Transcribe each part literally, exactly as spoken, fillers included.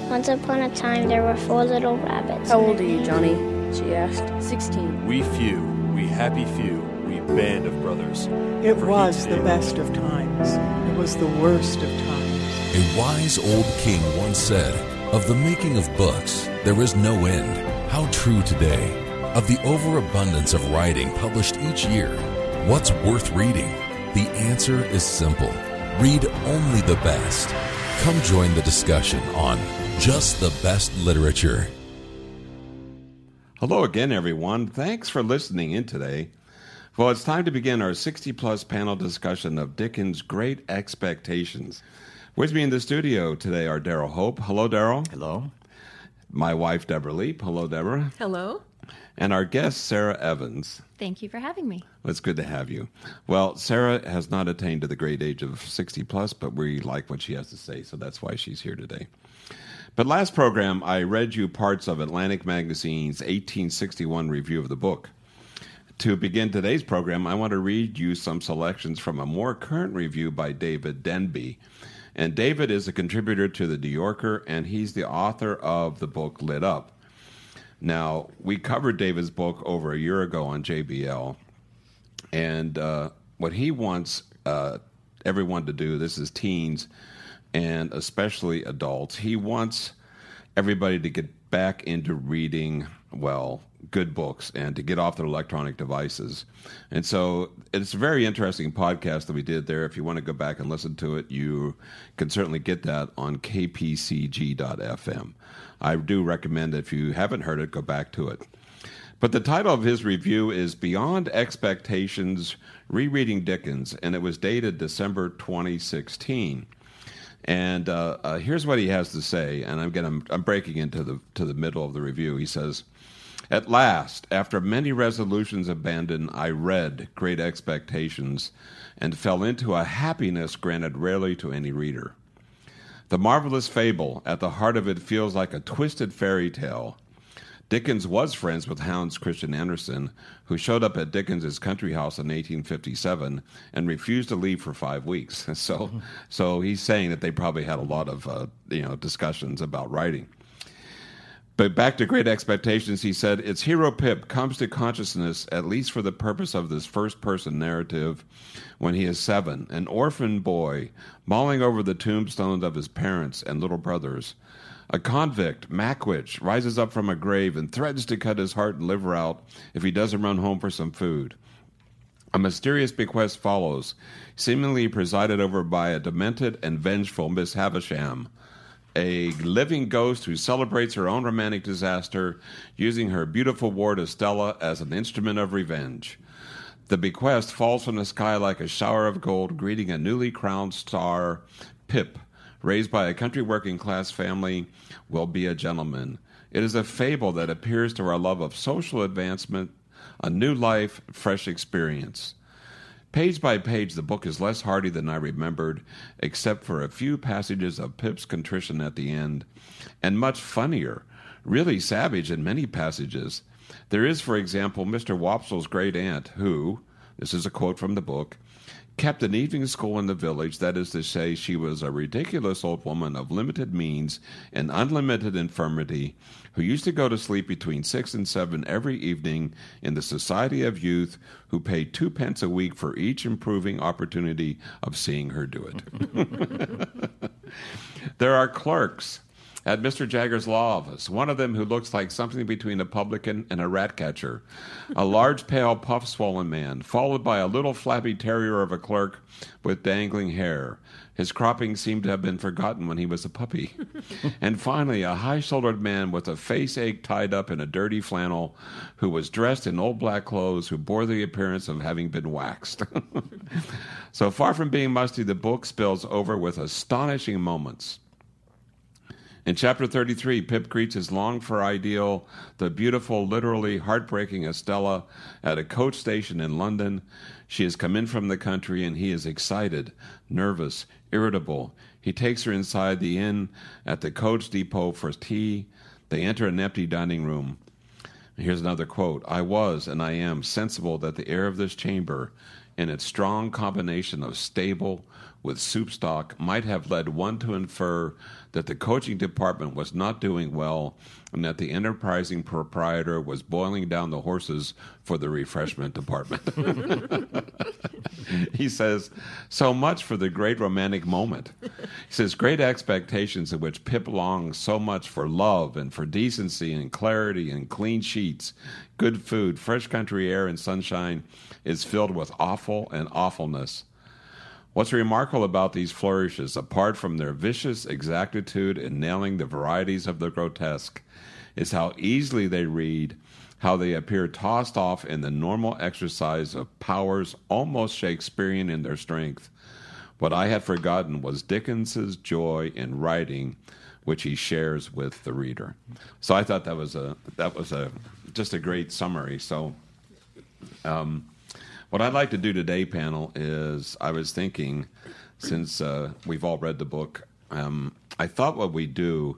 Once upon a time, there were four little rabbits. How old are you, Johnny? She asked. Sixteen. We few, we happy few, we band of brothers. It was the best of times. It was the worst of times. A wise old king once said, "Of the making of books, there is no end." How true today. Of the overabundance of writing published each year, what's worth reading? The answer is simple. Read only the best. Come join the discussion on Just the Best Literature. Hello again, everyone. Thanks for listening in today. Well, it's time to begin our sixty-plus panel discussion of Dickens' Great Expectations. With me in the studio today are Daryl Hope. Hello, Daryl. Hello. My wife, Deborah Leap. Hello, Deborah. Hello. And our guest, Sarah Evans. Thank you for having me. Well, it's good to have you. Well, Sarah has not attained to the great age of sixty plus, but we like what she has to say, so that's why she's here today. But last program, I read you parts of Atlantic Magazine's eighteen sixty-one review of the book. To begin today's program, I want to read you some selections from a more current review by David Denby. And David is a contributor to the New Yorker, and he's the author of the book Lit Up. Now, we covered David's book over a year ago on J B L, and uh, what he wants uh, everyone to do, this is teens and especially adults, he wants everybody to get back into reading, well, good books and to get off their electronic devices. And so it's a very interesting podcast that we did there. If you want to go back and listen to it, you can certainly get that on k p c g dot f m. I do recommend, if you haven't heard it, go back to it. But the title of his review is Beyond Expectations, Rereading Dickens, and it was dated December twenty sixteen. And uh, uh, here's what he has to say, and I'm getting, I'm breaking into the to the middle of the review. He says, "At last, after many resolutions abandoned, I read Great Expectations and fell into a happiness granted rarely to any reader. The marvelous fable, at the heart of it, feels like a twisted fairy tale. Dickens was friends with Hans Christian Andersen, who showed up at Dickens's country house in eighteen fifty-seven and refused to leave for five weeks. So, so he's saying that they probably had a lot of uh, you know discussions about writing. But back to Great Expectations, he said, its hero Pip comes to consciousness, at least for the purpose of this first-person narrative, when he is seven, an orphan boy, mulling over the tombstones of his parents and little brothers. A convict, Mackwitch, rises up from a grave and threatens to cut his heart and liver out if he doesn't run home for some food. A mysterious bequest follows, seemingly presided over by a demented and vengeful Miss Havisham, a living ghost who celebrates her own romantic disaster, using her beautiful ward Estella as an instrument of revenge. The bequest falls from the sky like a shower of gold, greeting a newly crowned star, Pip, raised by a country working-class family, will be a gentleman. It is a fable that appears to our love of social advancement, a new life, fresh experience. Page by page, the book is less hearty than I remembered, except for a few passages of Pip's contrition at the end, and much funnier, really savage in many passages. There is, for example, Mister Wopsle's great aunt, who, this is a quote from the book, kept an evening school in the village, that is to say, she was a ridiculous old woman of limited means and unlimited infirmity, who used to go to sleep between six and seven every evening in the society of youth, who paid two pence a week for each improving opportunity of seeing her do it." There are clerks at Mister Jagger's law office, one of them who looks like something between a publican and a rat catcher, a large, pale, puff-swollen man, followed by a little flabby terrier of a clerk with dangling hair. His cropping seemed to have been forgotten when he was a puppy. And finally, a high-shouldered man with a face ache tied up in a dirty flannel, who was dressed in old black clothes, who bore the appearance of having been waxed. So far from being musty, the book spills over with astonishing moments. In chapter thirty-three, Pip greets his longed-for ideal, the beautiful, literally heartbreaking Estella, at a coach station in London. She has come in from the country, and he is excited, nervous, irritable. He takes her inside the inn at the coach depot for tea. They enter an empty dining room. Here's another quote. "I was, and I am, sensible that the air of this chamber, in its strong combination of stable with soup stock, might have led one to infer that the coaching department was not doing well, and that the enterprising proprietor was boiling down the horses for the refreshment department. He says, so much for the great romantic moment. He says, great expectations in which Pip longs so much for love and for decency and clarity and clean sheets, good food, fresh country air, and sunshine is filled with awful and awfulness. What's remarkable about these flourishes, apart from their vicious exactitude in nailing the varieties of the grotesque, is how easily they read, how they appear tossed off in the normal exercise of powers almost Shakespearean in their strength. What I had forgotten was Dickens's joy in writing, which he shares with the reader. So I thought that was a that was a just a great summary. So. Um, What I'd like to do today, panel, is I was thinking, since uh, we've all read the book, um, I thought what we do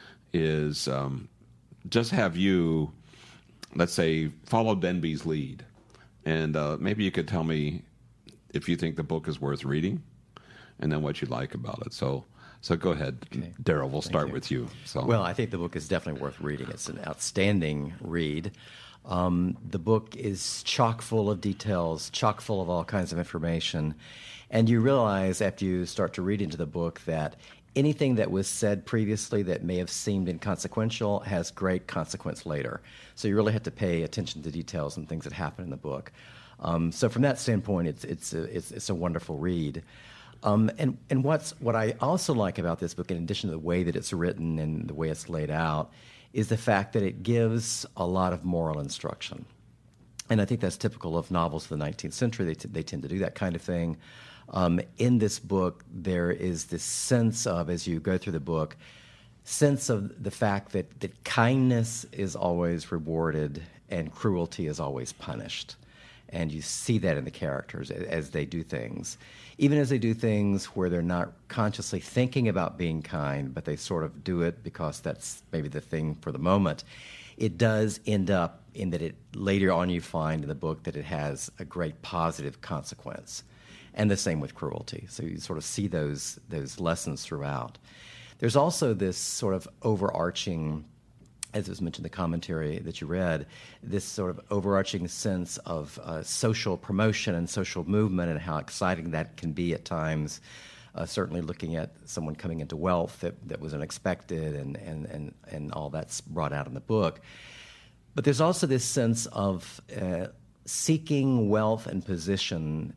is um, just have you, let's say, follow Denby's lead. And uh, maybe you could tell me if you think the book is worth reading, and then what you like about it. So so go ahead, okay. Daryl, we'll Thank start you. with you. So. Well, I think the book is definitely worth reading. It's an outstanding read. Um, the book is chock full of details, chock full of all kinds of information. And you realize after you start to read into the book that anything that was said previously that may have seemed inconsequential has great consequence later. So you really have to pay attention to details and things that happen in the book. Um, so from that standpoint, it's it's a, it's, it's a wonderful read. Um, and and what's what I also like about this book, in addition to the way that it's written and the way it's laid out, is the fact that it gives a lot of moral instruction. And I think that's typical of novels of the nineteenth century. They, t- they tend to do that kind of thing. Um, in this book, there is this sense of, as you go through the book, sense of the fact that, that kindness is always rewarded and cruelty is always punished. And you see that in the characters as they do things. Even as they do things where they're not consciously thinking about being kind, but they sort of do it because that's maybe the thing for the moment, it does end up in that it later on you find in the book that it has a great positive consequence. And the same with cruelty. So you sort of see those those lessons throughout. There's also this sort of overarching, as was mentioned in the commentary that you read, this sort of overarching sense of uh, social promotion and social movement and how exciting that can be at times, uh, certainly looking at someone coming into wealth that, that was unexpected and, and, and, and all that's brought out in the book. But there's also this sense of uh, seeking wealth and position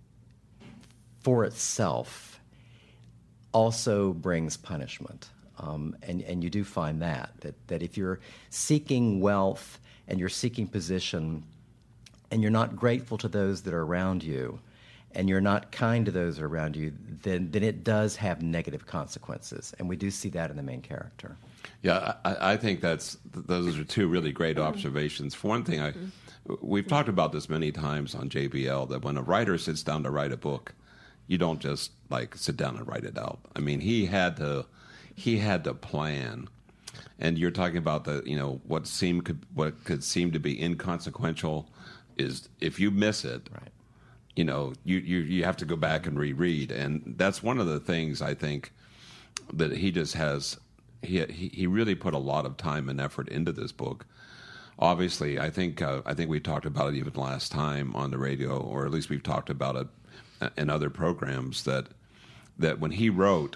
for itself also brings punishment. Um, and, and you do find that, that, that if you're seeking wealth and you're seeking position and you're not grateful to those that are around you and you're not kind to those that are around you, then, then it does have negative consequences. And we do see that in the main character. Yeah, I, I think that's those are two really great observations. For one thing, I, we've talked about this many times on J B L, that when a writer sits down to write a book, you don't just like sit down and write it out. I mean, he had to... He had to plan, and you're talking about the you know what seemed could, what could seem to be inconsequential is if you miss it, right. you know you, you you have to go back and reread, and that's one of the things I think that he just has. He he, he really put a lot of time and effort into this book. Obviously, I think uh, I think we talked about it even last time on the radio, or at least we've talked about it in other programs that that when he wrote.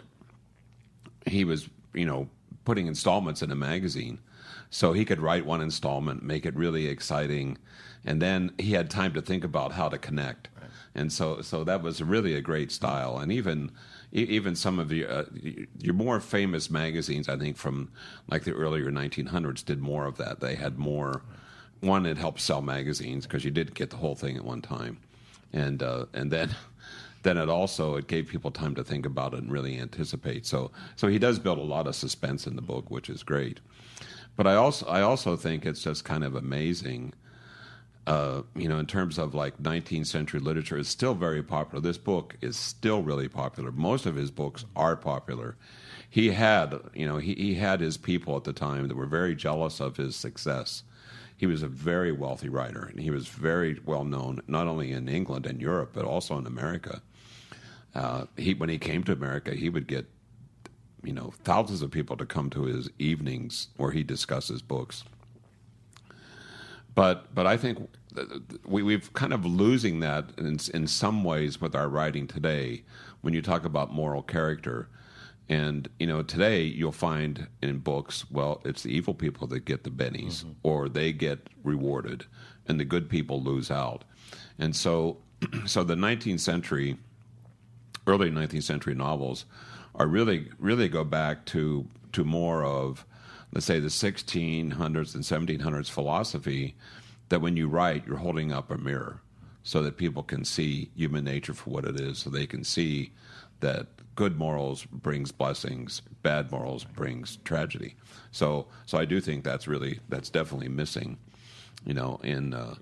He was, you know, putting installments in a magazine, so he could write one installment, make it really exciting, and then he had time to think about how to connect. Right. And so, so that was really a great style. And even, even some of your uh, your more famous magazines, I think, from like the earlier nineteen hundreds, did more of that. They had more. One, it helped sell magazines because you did get the whole thing at one time, and uh, and then. Then it also it gave people time to think about it and really anticipate. So so he does build a lot of suspense in the book, which is great. But I also I also think it's just kind of amazing, uh, you know, in terms of like nineteenth century literature, it's still very popular. This book is still really popular. Most of his books are popular. He had you know he, he had his people at the time that were very jealous of his success. He was a very wealthy writer, and he was very well known not only in England and Europe but also in America. Uh, he when he came to America, he would get you know, thousands of people to come to his evenings where he discusses books. But but I think we, we've kind of losing that in, in some ways with our writing today when you talk about moral character. And, you know, today you'll find in books, well, it's the evil people that get the bennies, mm-hmm. or they get rewarded, and the good people lose out. And so so the nineteenth century, early nineteenth century novels are really, really go back to to more of, let's say, the sixteen hundreds and seventeen hundreds philosophy, that when you write, you're holding up a mirror so that people can see human nature for what it is, so they can see that good morals brings blessings, bad morals brings tragedy. So, so I do think that's really that's definitely missing, you know, in uh,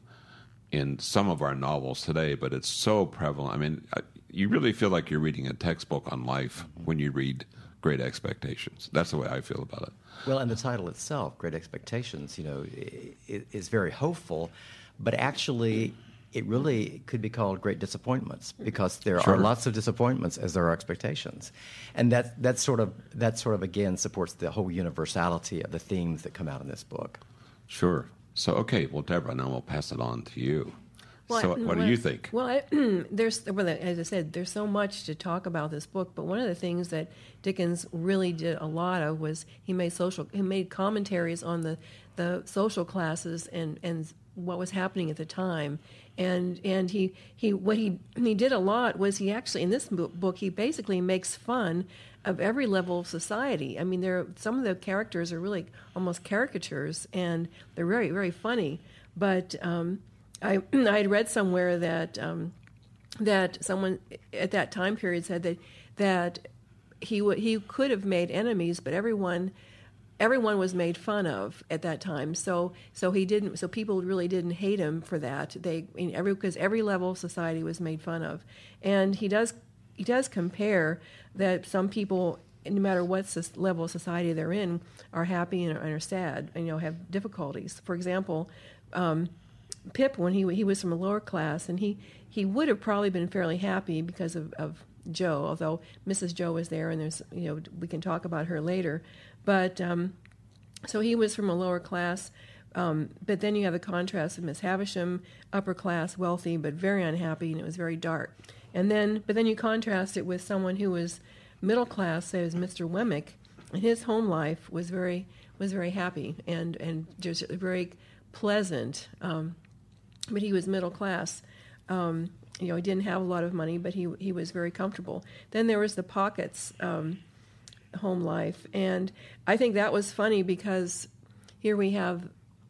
in some of our novels today. But it's so prevalent. I mean, I, you really feel like you're reading a textbook on life when you read Great Expectations. That's the way I feel about it. Well, and the title itself, Great Expectations, you know, is very hopeful, but actually it really could be called Great Disappointments, because there sure. are lots of disappointments as there are expectations. And that that sort of that sort of again supports the whole universality of the themes that come out in this book. Sure. So okay, well, Deborah, now we'll pass it on to you. Well, so, I, what well, do you think? Well, I, there's well, as I said, there's so much to talk about this book. But one of the things that Dickens really did a lot of was he made social, he made commentaries on the, the social classes and, and what was happening at the time. And and he, he what he he did a lot was he actually in this book he basically makes fun of every level of society. I mean, there some of the characters are really almost caricatures, and they're very very funny. But um, I I had read somewhere that um, that someone at that time period said that that he would he could have made enemies, but everyone everyone was made fun of at that time. So so he didn't. So people really didn't hate him for that. They I mean, every because every level of society was made fun of, and he does he does compare that some people, no matter what level of society they're in, are happy and are sad, and, you know, have difficulties. For example, um, Pip, when he he was from a lower class, and he, he would have probably been fairly happy because of, of Jo, although Missus Jo was there, and there's you know we can talk about her later. But um, so he was from a lower class. Um, but then you have the contrast of Miss Havisham, upper class, wealthy, but very unhappy, and it was very dark. And then, but then you contrast it with someone who was middle class, say as Mister Wemmick, and his home life was very was very happy and and just very pleasant. Um, but he was middle class. Um, you know, he didn't have a lot of money, but he he was very comfortable. Then there was the Pockets um, home life, and I think that was funny because here we have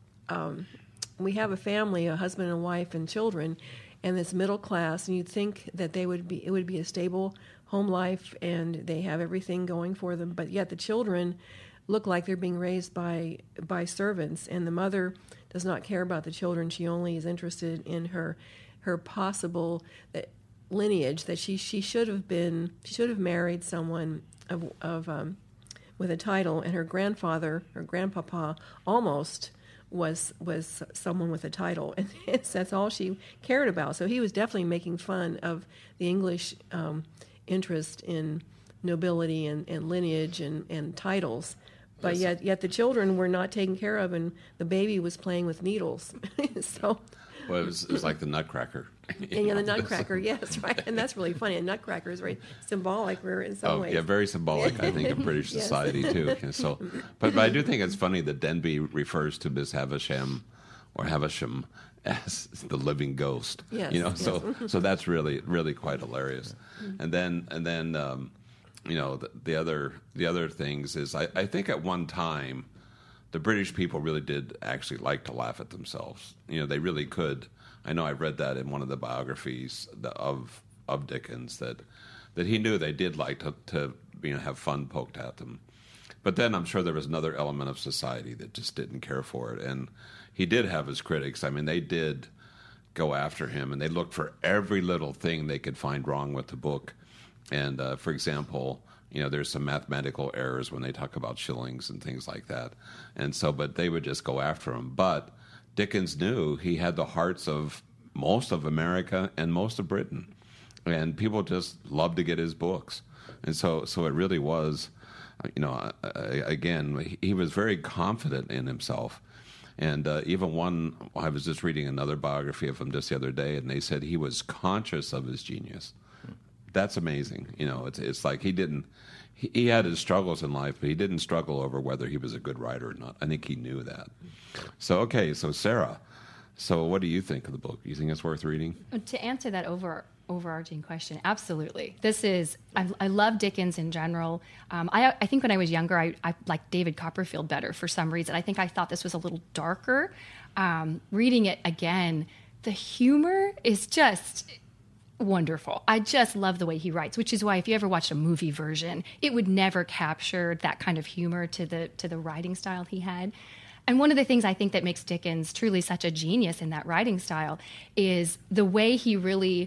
um, we have a family, a husband and wife and children, and this middle class, and you'd think that they would be it would be a stable home life and they have everything going for them, but yet the children look like they're being raised by by servants, and the mother does not care about the children. She only is interested in her her possible lineage, that she she should have been she should have married someone of of um, with a title, and her grandfather, her grandpapa, almost was was someone with a title, and it's, that's all she cared about. So he was definitely making fun of the English um, interest in nobility and, and lineage and, and titles. But yes. yet, yet the children were not taken care of, and the baby was playing with needles. so, well, it was, it was like the Nutcracker. And yeah, the Nutcracker, yes, right, and that's really funny. And Nutcracker is very symbolic, in some oh, ways. yeah, very symbolic. I think of British yes. society too. So, but, but I do think it's funny that Denby refers to Miss Havisham or Havisham as the living ghost. Yes, you know, yes. so so that's really really quite hilarious. And then and then. Um, You know, the, the other the other things is I, I think at one time the British people really did actually like to laugh at themselves. You know, they really could. I know I read that in one of the biographies of of Dickens that that he knew they did like to, to you know have fun poked at them. But then I'm sure there was another element of society that just didn't care for it, and he did have his critics. I mean, they did go after him, and they looked for every little thing they could find wrong with the book. And, uh, for example, you know, there's some mathematical errors when they talk about shillings and things like that. And so, but they would just go after him. But Dickens knew he had the hearts of most of America and most of Britain. And people just loved to get his books. And so, so it really was, you know, uh, again, he was very confident in himself. And uh, even one, I was just reading another biography of him just the other day, and they said he was conscious of his genius. That's amazing. You know, it's it's like he didn't, he, he had his struggles in life, but he didn't struggle over whether he was a good writer or not. I think he knew that. So, okay, so Sarah, so what do you think of the book? You think it's worth reading? To answer that over overarching question, absolutely. This is, I, I love Dickens in general. Um, I, I think when I was younger, I, I liked David Copperfield better for some reason. I think I thought this was a little darker. Um, reading it again, the humor is just wonderful. I just love the way he writes, which is why if you ever watched a movie version, it would never capture that kind of humor to the to the writing style he had. And one of the things I think that makes Dickens truly such a genius in that writing style is the way he really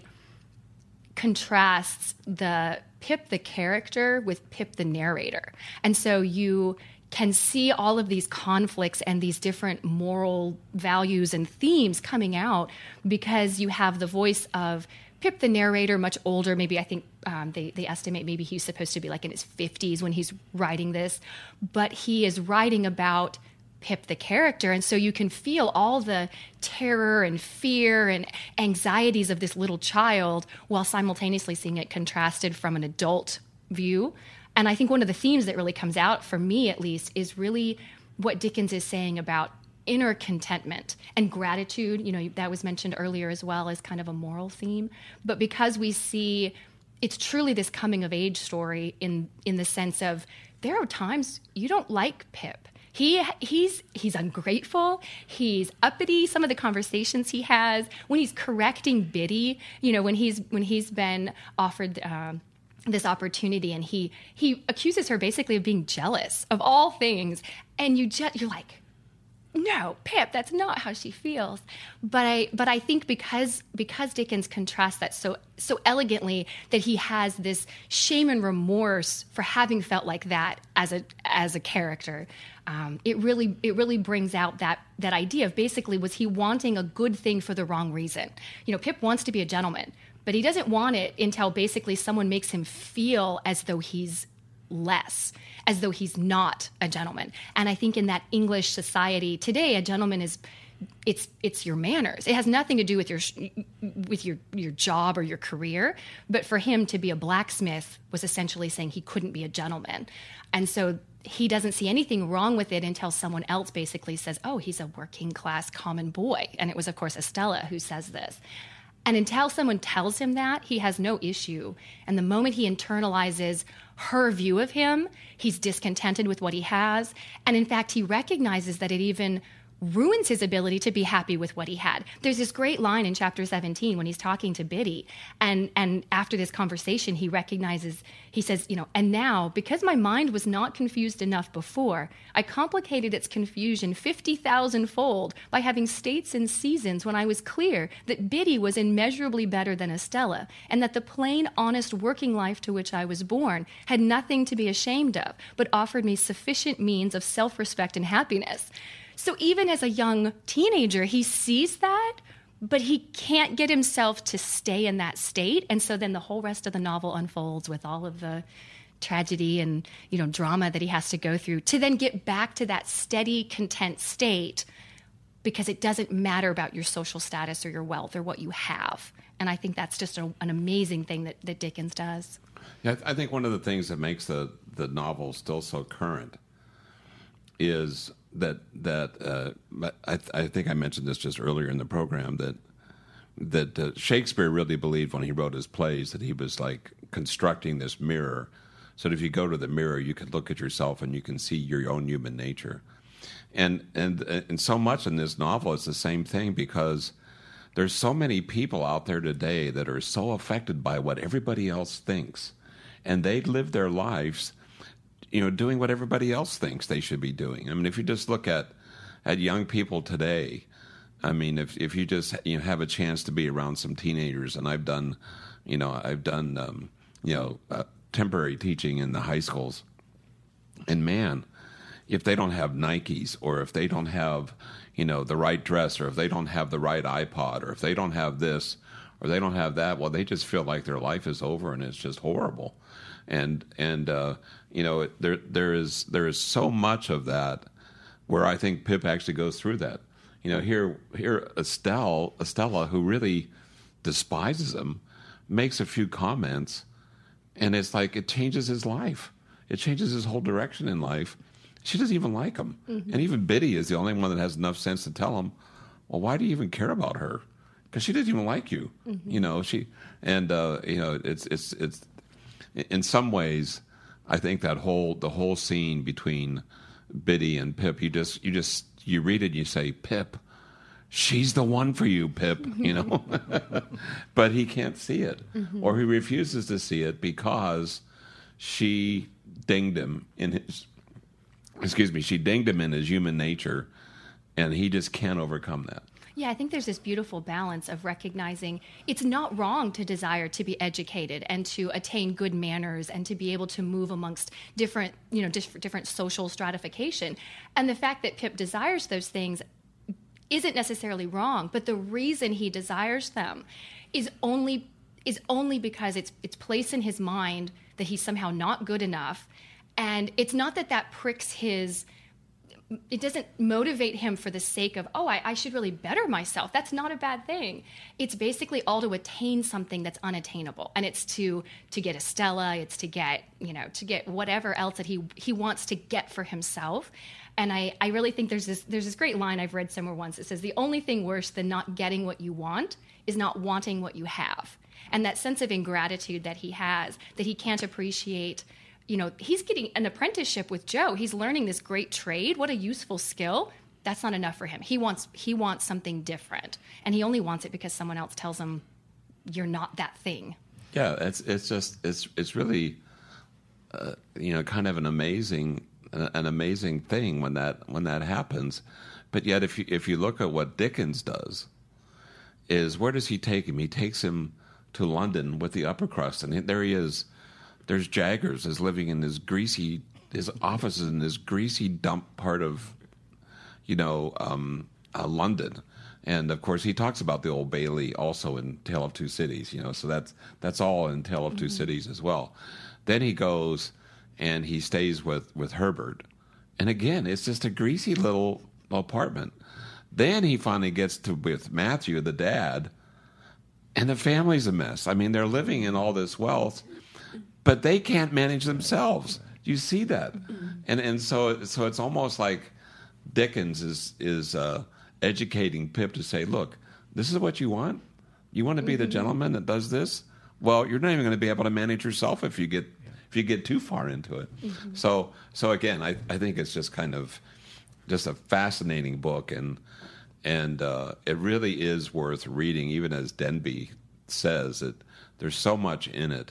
contrasts the Pip the character with Pip the narrator. And so you can see all of these conflicts and these different moral values and themes coming out because you have the voice of Pip the narrator, much older. Maybe I think um, they, they estimate maybe he's supposed to be like in his fifties when he's writing this. But he is writing about Pip the character, and so you can feel all the terror and fear and anxieties of this little child while simultaneously seeing it contrasted from an adult view. And I think one of the themes that really comes out, for me at least, is really what Dickens is saying about inner contentment and gratitude. You know, that was mentioned earlier as well as kind of a moral theme. But because we see it's truly this coming of age story in in the sense of there are times you don't like Pip. He he's he's ungrateful. He's uppity. Some of the conversations he has when he's correcting Biddy, you know, when he's when he's been offered um, this opportunity, and he he accuses her basically of being jealous of all things, and you just you're like, no, Pip, that's not how she feels. But I but I think because because Dickens contrasts that so so elegantly that he has this shame and remorse for having felt like that as a as a character. Um, it really it really brings out that that idea of basically was he wanting a good thing for the wrong reason. You know, Pip wants to be a gentleman, but he doesn't want it until basically someone makes him feel as though he's less, as though he's not a gentleman. And I think in that English society today, a gentleman is it's it's your manners. It has nothing to do with your with your your job or your career. But for him to be a blacksmith was essentially saying he couldn't be a gentleman. And so he doesn't see anything wrong with it until someone else basically says, oh, he's a working class common boy. And it was, of course, Estella who says this. And until someone tells him that, he has no issue. And the moment he internalizes her view of him, he's discontented with what he has. And in fact, he recognizes that it even ruins his ability to be happy with what he had. There's this great line in chapter seventeen when he's talking to Biddy, and and after this conversation, he recognizes, he says, you know, and now, because my mind was not confused enough before, I complicated its confusion fifty thousand fold by having states and seasons when I was clear that Biddy was immeasurably better than Estella, and that the plain, honest working life to which I was born had nothing to be ashamed of, but offered me sufficient means of self-respect and happiness. So even as a young teenager, he sees that, but he can't get himself to stay in that state. And so then the whole rest of the novel unfolds with all of the tragedy and, you know, drama that he has to go through to then get back to that steady, content state, because it doesn't matter about your social status or your wealth or what you have. And I think that's just a, an amazing thing that, that Dickens does. Yeah, I think one of the things that makes the, the novel still so current is that that uh, I, I think I mentioned this just earlier in the program that that uh, Shakespeare really believed when he wrote his plays that he was like constructing this mirror, so that if you go to the mirror, you can look at yourself and you can see your own human nature, and and and so much in this novel is the same thing, because there's so many people out there today that are so affected by what everybody else thinks, and they live their lives, you know, doing what everybody else thinks they should be doing. I mean, if you just look at at young people today, I mean, if if you just you know, have a chance to be around some teenagers, and I've done, you know, I've done, um, you know, uh, temporary teaching in the high schools, and man, if they don't have Nikes, or if they don't have, you know, the right dress, or if they don't have the right iPod, or if they don't have this, or they don't have that, well, they just feel like their life is over, and it's just horrible. and and uh, you know there there is there is so much of that where I think Pip actually goes through that. You know, here here Estelle Estella, who really despises him, makes a few comments, and it's like it changes his life. It changes his whole direction in life. She doesn't even like him, mm-hmm. and even Biddy is the only one that has enough sense to tell him, well, why do you even care about her? Because she doesn't even like you. Mm-hmm. You know, she and uh, you know it's it's it's in some ways, I think that whole the whole scene between Biddy and Pip, you just you just you read it and you say, Pip, she's the one for you, Pip, you know. But he can't see it, mm-hmm. or he refuses to see it because she dinged him in his excuse me, she dinged him in his human nature, and he just can't overcome that. Yeah, I think there's this beautiful balance of recognizing it's not wrong to desire to be educated and to attain good manners and to be able to move amongst different, you know, different, different social stratification. And the fact that Pip desires those things isn't necessarily wrong, but the reason he desires them is only is only because it's it's placed in his mind that he's somehow not good enough. And it's not that that pricks his it doesn't motivate him for the sake of, oh, I, I should really better myself. That's not a bad thing. It's basically all to attain something that's unattainable. And it's to to get Estella, it's to get, you know, to get whatever else that he he wants to get for himself. And I, I really think there's this there's this great line I've read somewhere once. It says, the only thing worse than not getting what you want is not wanting what you have. And that sense of ingratitude that he has, that he can't appreciate. You know, he's getting an apprenticeship with Joe. He's learning this great trade. What a useful skill. That's not enough for him. He wants he wants something different. And he only wants it because someone else tells him you're not that thing. Yeah, it's it's just it's it's really uh, you know, kind of an amazing an amazing thing when that when that happens. But yet if you if you look at what Dickens does, is where does he take him? He takes him to London with the upper crust, and there he is. There's Jaggers is living in this greasy, his office is in this greasy dump part of, you know, um, uh, London. And of course he talks about the Old Bailey also in Tale of Two Cities, you know, so that's, that's all in Tale of mm-hmm. Two Cities as well. Then he goes and he stays with, with Herbert. And again, it's just a greasy little apartment. Then he finally gets to with Matthew, the dad, and the family's a mess. I mean, they're living in all this wealth, but they can't manage themselves. You see that, mm-hmm. and and so so it's almost like Dickens is is uh, educating Pip to say, look, this is what you want. You want to be mm-hmm. the gentleman that does this. Well, you're not even going to be able to manage yourself if you get if you get too far into it. Mm-hmm. So so again, I I think it's just kind of just a fascinating book, and and uh, it really is worth reading. Even as Denby says, it there's so much in it.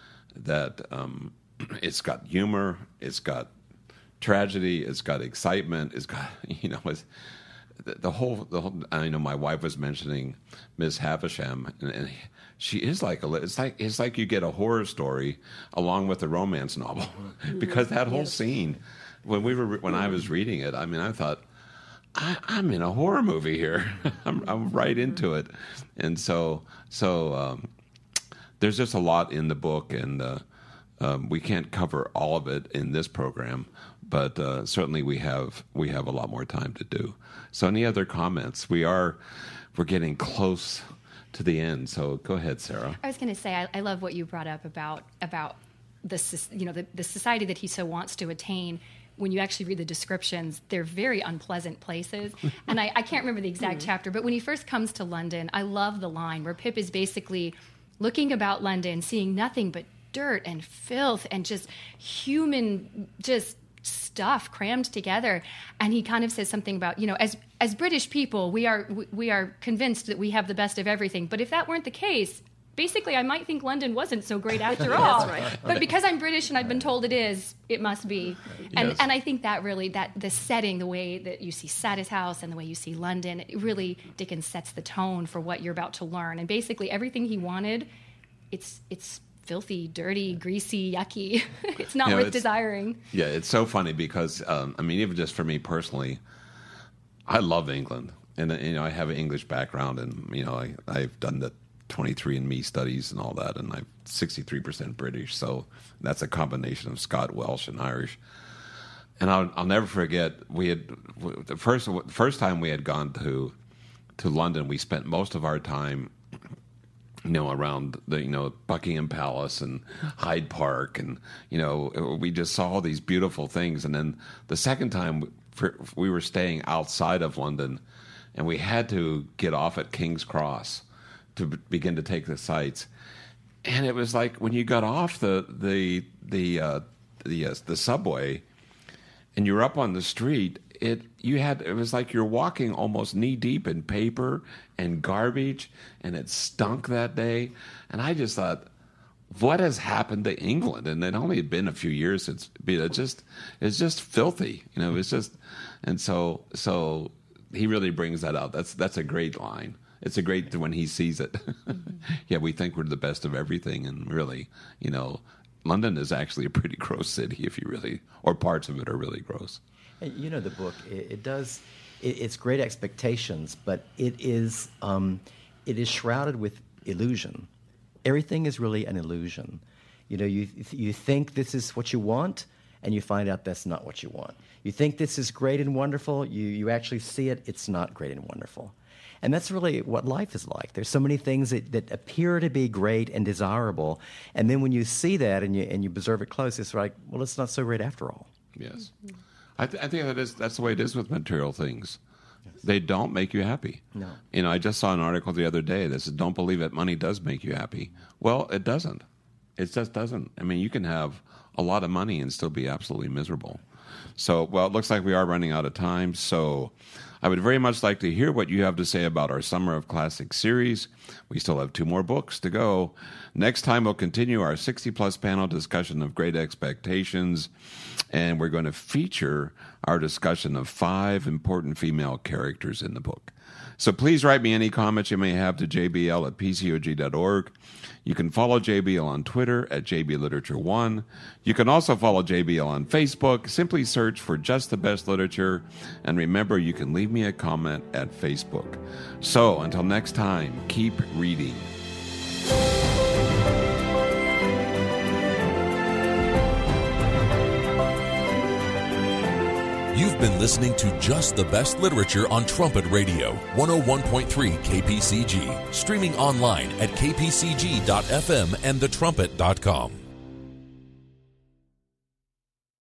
That um, it's got humor, it's got tragedy, it's got excitement, it's got, you know, it's, the, the whole the whole. I know my wife was mentioning Miss Havisham, and, and she is like a. It's like it's like you get a horror story along with a romance novel, because that whole yes. scene when we were when I was reading it, I mean, I thought, I, I'm in a horror movie here. I'm, I'm right into it, and so so. Um, There's just a lot in the book, and uh, um, we can't cover all of it in this program, but uh, certainly we have we have a lot more time to do. So, any other comments? We are we're getting close to the end, so go ahead, Sarah. I was going to say I, I love what you brought up about about the you know the, the society that he so wants to attain. When you actually read the descriptions, they're very unpleasant places. And I, I can't remember the exact chapter, but when he first comes to London, I love the line where Pip is basically looking about London, seeing nothing but dirt and filth and just human just stuff crammed together. And he kind of says something about, you know, as as British people, we are we, we are convinced that we have the best of everything. But if that weren't the case, basically, I might think London wasn't so great after all. That's right. But because I'm British and I've been told it is, it must be. And yes. and I think that really, that the setting, the way that you see Satis House and the way you see London, it really, Dickens sets the tone for what you're about to learn. And basically everything he wanted, it's it's filthy, dirty, greasy, yucky. It's not you know, worth it's, desiring. Yeah, it's so funny because, um, I mean, even just for me personally, I love England. And, you know, I have an English background, and, you know, I, I've done the twenty-three and me studies and all that, and I'm sixty-three percent British, so that's a combination of Scot, Welsh, and Irish. And I'll, I'll never forget, we had the first first time we had gone to to London, we spent most of our time, you know, around the, you know, Buckingham Palace and Hyde Park, and, you know, we just saw all these beautiful things. And then the second time we were staying outside of London, and we had to get off at King's Cross to begin to take the sights. And it was like when you got off the the the uh, the uh, the subway, and you're up on the street, it you had it was like you're walking almost knee deep in paper and garbage, and it stunk that day. And I just thought, what has happened to England? And it only had been a few years since it just it's just filthy, you know. It's just, and so so he really brings that out. That's that's a great line. It's a great when he sees it. Yeah, we think we're the best of everything, and really, you know, London is actually a pretty gross city if you really, or parts of it are really gross. And you know, the book, it, it does, it, it's great expectations, but it is, um, it is shrouded with illusion. Everything is really an illusion. You know, you you think this is what you want, and you find out that's not what you want. You think this is great and wonderful, you, you actually see it, it's not great and wonderful. And that's really what life is like. There's so many things that, that appear to be great and desirable, and then when you see that and you and you observe it close, it's like, well, it's not so great after all. Yes, I, th- I think that is that's the way it is with material things. Yes. They don't make you happy. No, you know, I just saw an article the other day that said, "Don't believe it, money does make you happy." Well, it doesn't. It just doesn't. I mean, you can have a lot of money and still be absolutely miserable. So, well, it looks like we are running out of time. So I would very much like to hear what you have to say about our Summer of Classics series. We still have two more books to go. Next time, we'll continue our sixty-plus panel discussion of Great Expectations, and we're going to feature our discussion of five important female characters in the book. So please write me any comments you may have to j b l at p c o g dot org. You can follow J B L on Twitter at J B Literature one. You can also follow J B L on Facebook. Simply search for Just the Best Literature. And remember, you can leave me a comment at Facebook. So until next time, keep reading. You've been listening to Just the Best Literature on Trumpet Radio, one oh one point three K P C G, streaming online at k p c g dot f m and the trumpet dot com.